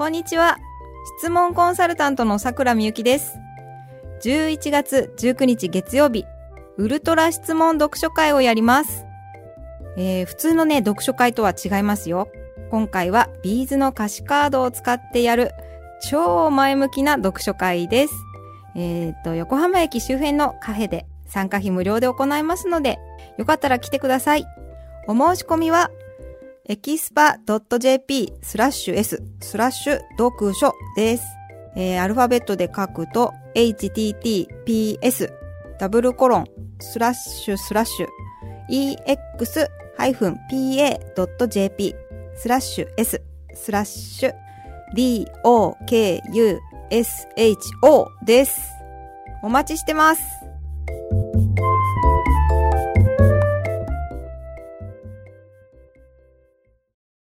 こんにちは。質問コンサルタントの桜みゆきです。11月19日月曜日、ウルトラ質問読書会をやります。普通のね、読書会とは違いますよ。今回はビーズの歌詞カードを使ってやる超前向きな読書会です。横浜駅周辺のカフェで参加費無料で行いますので、よかったら来てください。お申し込みはexpa.jp/s/ 読書です。アルファベットで書くと https://ex-pa.jp/s/dokusho です。お待ちしてます。